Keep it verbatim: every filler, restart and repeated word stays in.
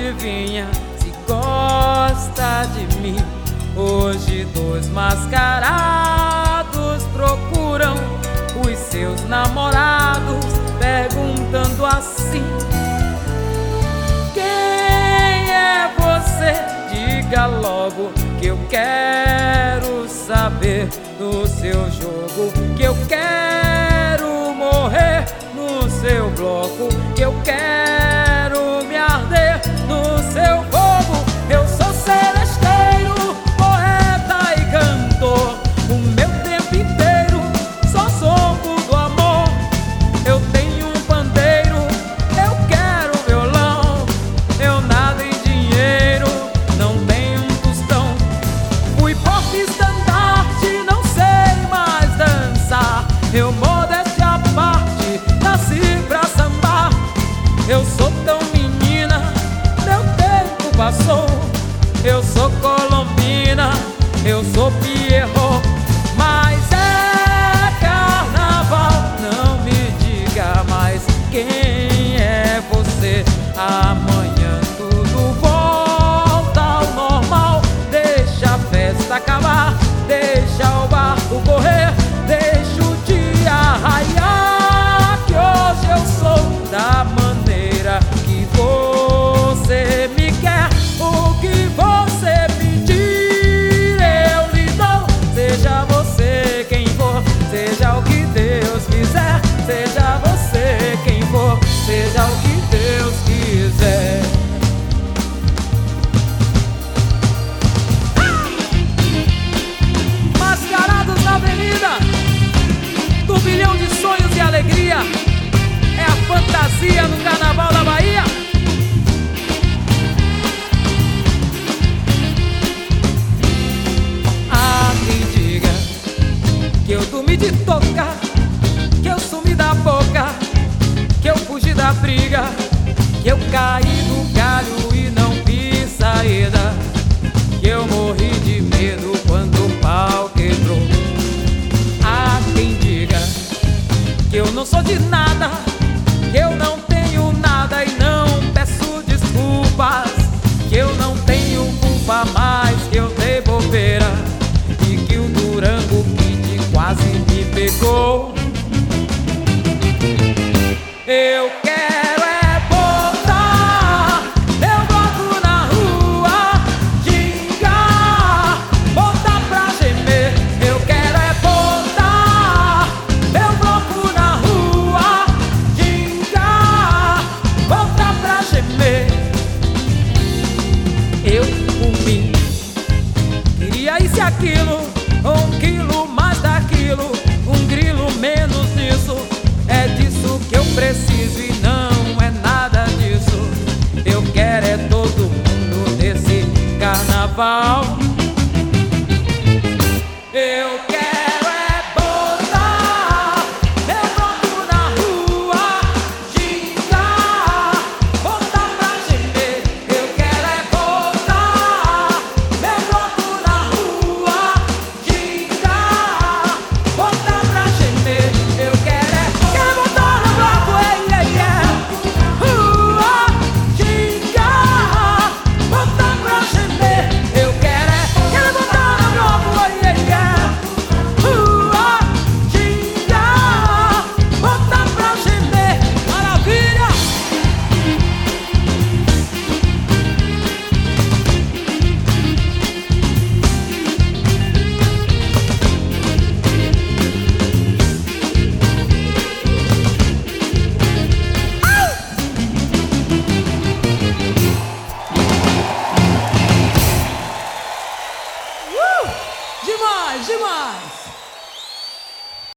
adivinha se gosta de mim. Hoje dois mascarados procuram os seus namorados, perguntando assim: quem é você? Diga logo que eu quero saber do seu jogo, que eu quero morrer no seu bloco, que eu quero me arder no seu fogo. Eu sou seresteiro, poeta e cantor, o meu tempo inteiro só sopro do amor. Eu tenho um pandeiro, eu quero violão, eu nado em dinheiro, não tenho um tostão. Fui porta-estandarte, não sei mais dançar, eu modéstia à parte, nasci pra sambar. Eu sou tão menina, meu tempo passou. Eu sou colombina, eu sou Pierrot, mas é carnaval. Não me diga mais quem é você. Amanhã tudo volta ao normal. Deixa a festa acabar, deixa o barco correr, deixa o dia raiar, que hoje eu sou da maneira que você me quer. O que você pedir eu lhe dou. Seja você quem for, seja o que Deus quiser. Seja você quem for, seja o que Deus quiser. Mascarados na avenida, turbilhão de sonhos e alegria, é a fantasia no carnaval da Bahia. Há quem diga que eu dormi de tocar, que eu sumi da boca, que eu fugi da briga, que eu caí do galho e não vi saída, que eu morri de medo quando o pau quebrou. Há quem diga que eu não sou de nada, que eu não tenho nada e não peço desculpas, que eu não tenho culpa mais, que eu dei bobeira e que o Durango Kid quase me pegou. Eu quero é botar meu bloco na rua, gingar, botar pra gemer. Eu quero é botar meu bloco na rua, gingar, botar pra gemer. Eu, por mim, queria isso e aquilo, um quilo mais daquilo, um grilo menos nisso. É disso que eu preciso e não é nada disso. Eu quero é todo mundo nesse carnaval.